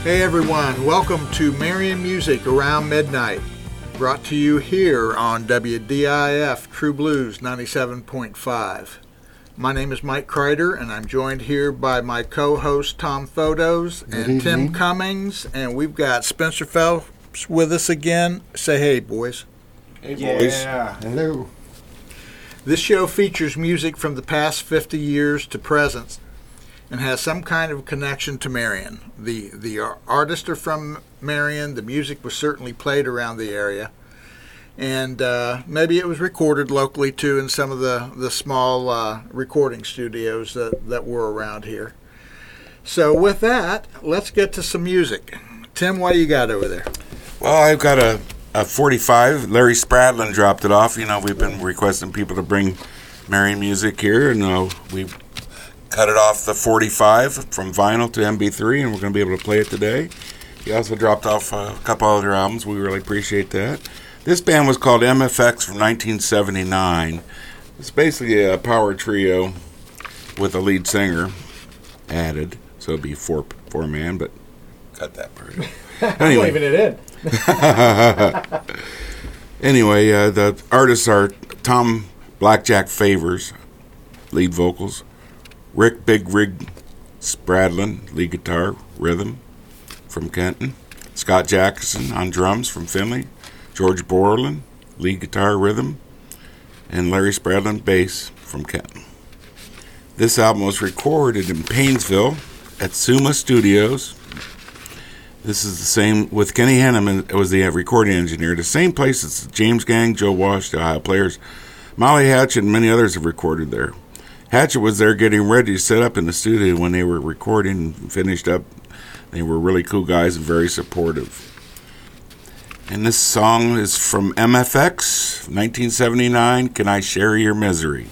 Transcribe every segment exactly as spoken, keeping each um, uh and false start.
Hey everyone, welcome to Marion Music Around Midnight, brought to you here on W D I F True Blues ninety-seven point five. My name is Mike Kreider, and I'm joined here by my co-host Tom Photos and Tim Cummings, and we've got Spencer Phelps with us again. Say hey, boys. Hey, boys. Yeah. Hello. This show features music from the past fifty years to present and has some kind of connection to Marion. The the artists are from Marion. The music was certainly played around the area. And uh, maybe it was recorded locally, too, in some of the, the small uh, recording studios that, that were around here. So with that, let's get to some music. Tim, what do you got over there? Well, I've got a, a forty-five. Larry Spradlin dropped it off. You know, we've been requesting people to bring Marion music here, and uh, we've cut it off the forty-five from vinyl to M P three, and we're going to be able to play it today. He also dropped off a couple other albums. We really appreciate that. This band was called M F X from nineteen seventy-nine. It's basically a power trio with a lead singer added, so it'd be four four man, but cut that part. Anyway, I'm leaving it in. anyway, uh, the artists are Tom Blackjack Favors, lead vocals. Rick Big Rig Spradlin, lead guitar, rhythm, from Kenton. Scott Jackson on drums from Finley. George Borland, lead guitar, rhythm. And Larry Spradlin, bass, from Kenton. This album was recorded in Painesville at Suma Studios. This is the same, with Kenny Henneman, it was the recording engineer, the same place as James Gang, Joe Walsh, the Ohio Players. Molly Hatchet and many others have recorded there. Hatchet was there getting ready to set up in the studio when they were recording and finished up. They were really cool guys and very supportive. And this song is from M F X, nineteen seventy-nine, Can I Share Your Misery?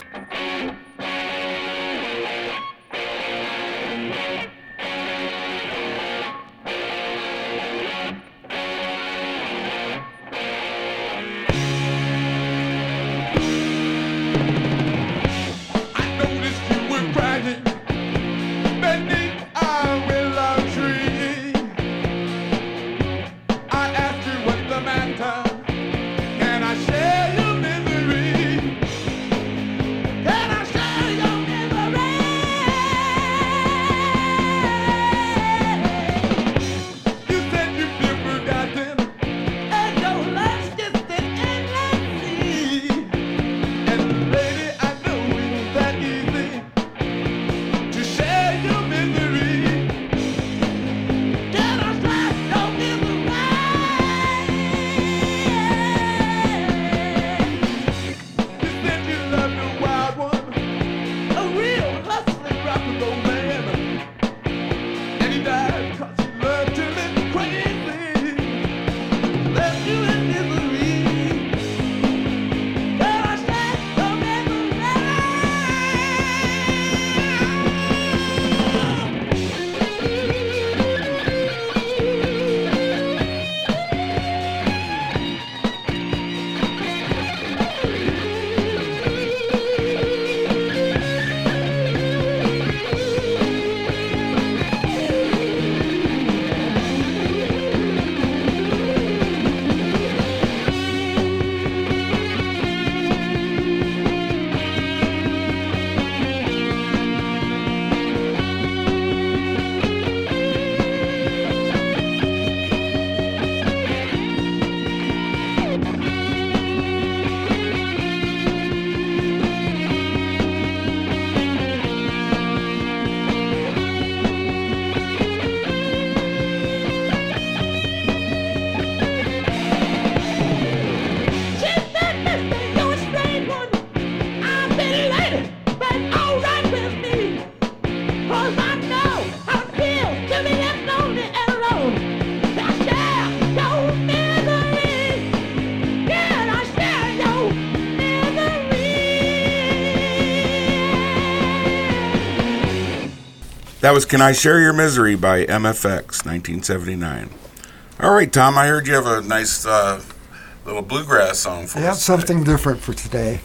That was Can I Share Your Misery by M F X, nineteen seventy-nine. All right, Tom, I heard you have a nice uh, little bluegrass song for I have us. something different for today.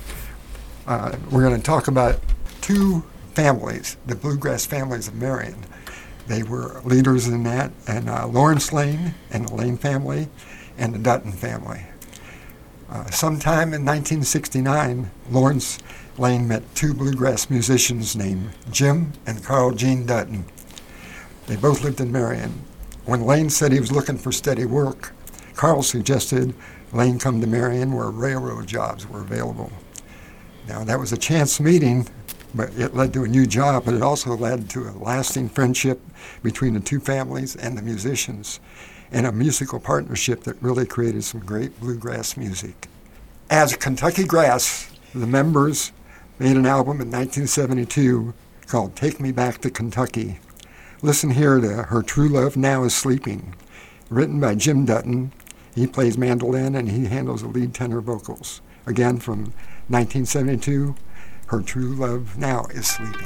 Uh, we're going to talk about two families, the bluegrass families of Marion. They were leaders in that, and uh, Lawrence Lane and the Lane family and the Dutton family. Uh, sometime in nineteen sixty-nine, Lawrence Lane met two bluegrass musicians named Jim and Carl Gene Dutton. They both lived in Marion. When Lane said he was looking for steady work, Carl suggested Lane come to Marion where railroad jobs were available. Now, that was a chance meeting, but it led to a new job, but it also led to a lasting friendship between the two families and the musicians, and a musical partnership that really created some great bluegrass music. As Kentucky Grass, the members made an album in nineteen seventy-two called Take Me Back to Kentucky. Listen here to Her True Love Now Is Sleeping, written by Jim Dutton. He plays mandolin and he handles the lead tenor vocals. Again, from nineteen seventy-two, Her True Love Now Is Sleeping.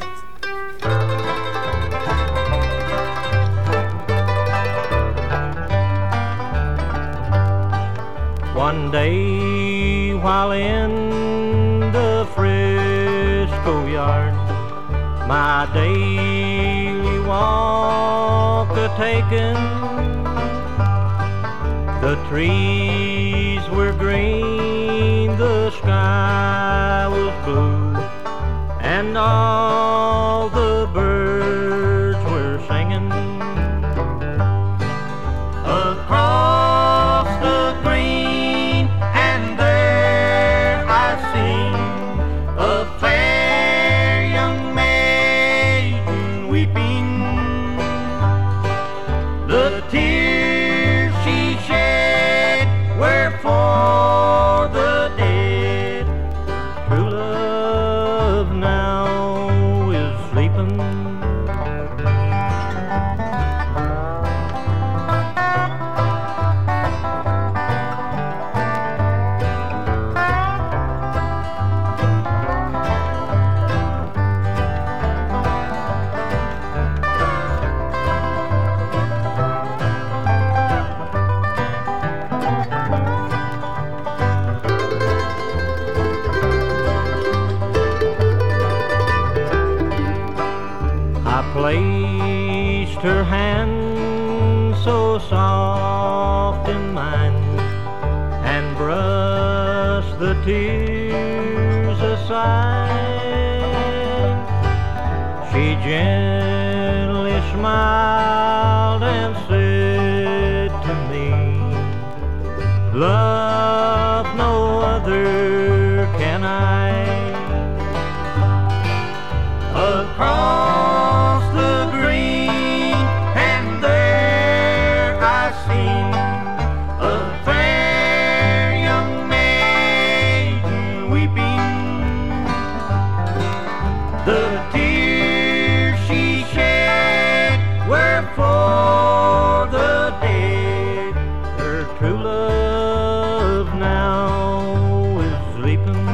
One day while in the Frisco yard, my daily walk a-taken, the trees were green, the sky was blue, and all the birds were singing. Across the green, and there I seen a fair young maiden weeping. The tears she shed were for the dead. True love now is sleeping. Placed her hand so soft in mine and brushed the tears aside. She gently smiled and said to me, "Love no other can I." Across the green, and there I seen a fair young maiden weeping. The tears she shed were for the dead. Her true love now is sleeping.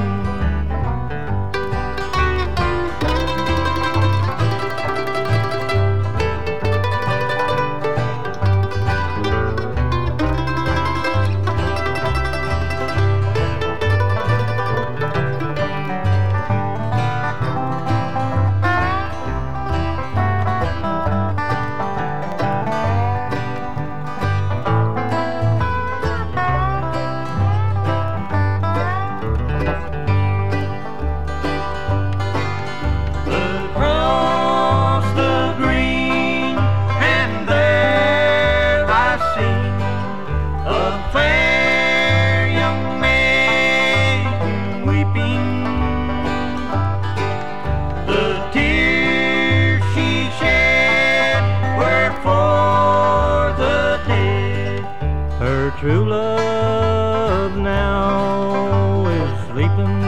True love now is sleeping.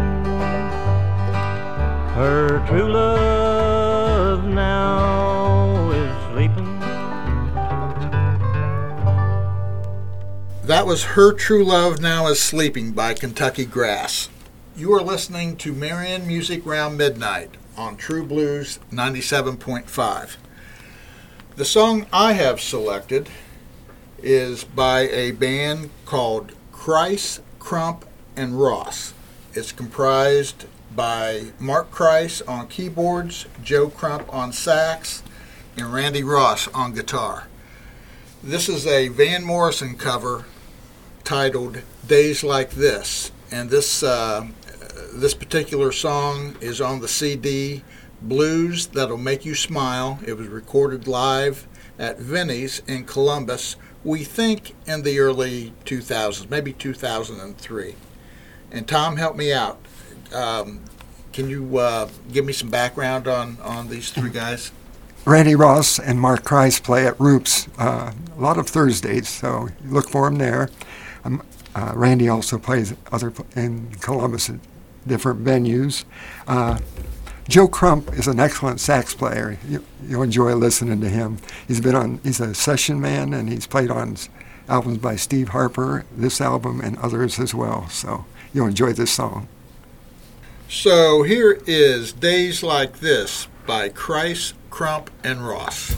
Her true love now is sleeping. That was Her True Love Now Is Sleeping by Kentucky Grass. You are listening to Marion Music Round Midnight on True Blues ninety-seven point five. The song I have selected is by a band called Kreis, Crump, and Ross. It's comprised by Mark Kreis on keyboards, Joe Crump on sax, and Randy Ross on guitar. This is a Van Morrison cover titled Days Like This, and this uh, this particular song is on the C D Blues That'll Make You Smile. It was recorded live at Vinnie's in Columbus, we think in the early two thousands, maybe two thousand three. And Tom, help me out. Um, can you uh, give me some background on, on these three guys? Randy Ross and Mark Kreis play at Roops uh, a lot of Thursdays, so look for them there. Um, uh, Randy also plays other in Columbus at different venues. Uh, Joe Crump is an excellent sax player. You, you'll enjoy listening to him. He's been on. He's a session man, and he's played on albums by Steve Harper, this album, and others as well. So you'll enjoy this song. So here is Days Like This by Kreis, Crump, and Ross.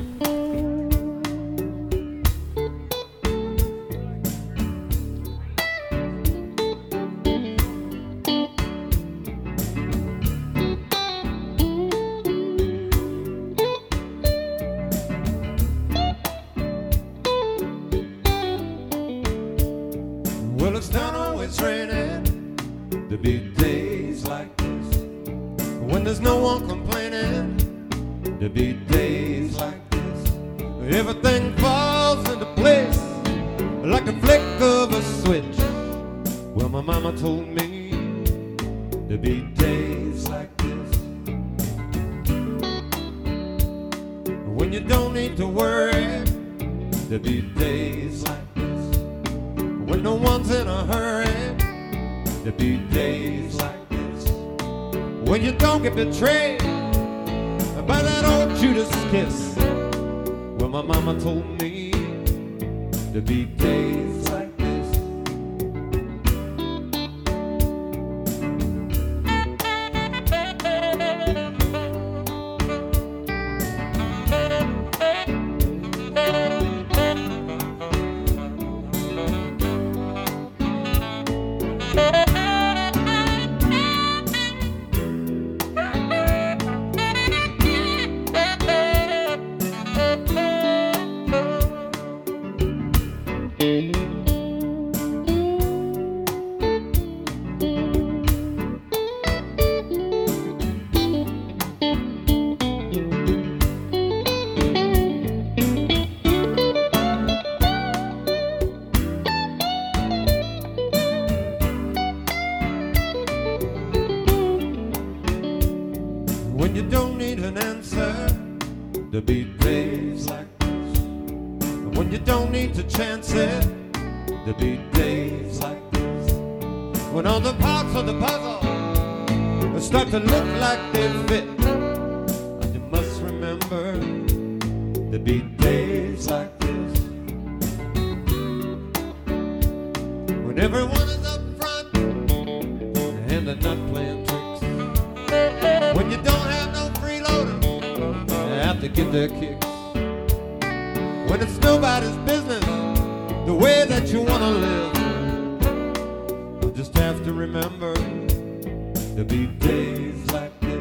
Well, it's not always raining. There be days like this when there's no one complaining. There be days like this everything falls into place like a flick of a switch. Well, my mama told me there be days like this when you don't need to worry. There be days like this when no one's in a hurry. There be days like this when you don't get betrayed by that old Judas kiss. Well, my mama told me there be days like this. When you don't need an answer, there be days like this. When you don't need to chance it, there be days like this. When all the parts of the puzzle start to look like they fit, and you must remember there be days like this. When everyone is up front and they're not playing tricks. When you don't have no freeloaders, you have to get their kicks. When it's nobody's business the way that you want to live, you just have to remember there'll be days like this.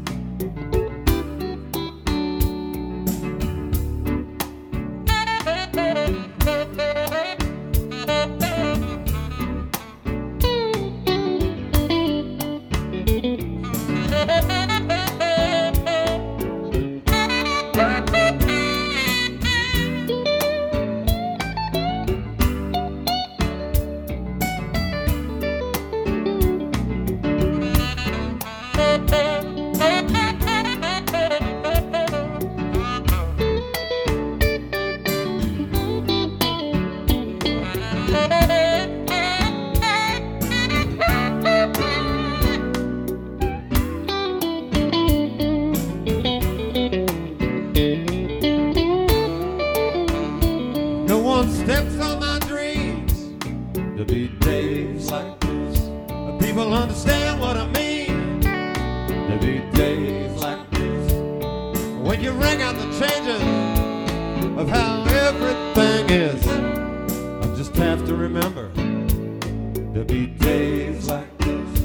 No one steps on my dreams. There'll be days like this. People understand what I mean. There'll be days like this. When you ring out the changes of how everything is, I just have to remember there'll be days like this.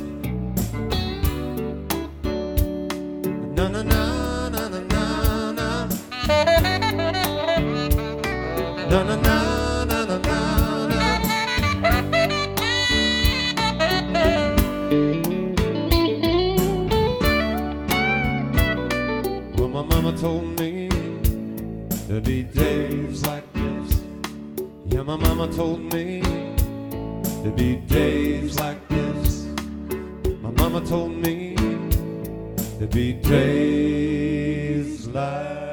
Na na na na na na na. Na na na na na na na. Well, my mama told me there'd be days like this. Yeah, my mama told me there'd be days like this. My mama told me there'd be days like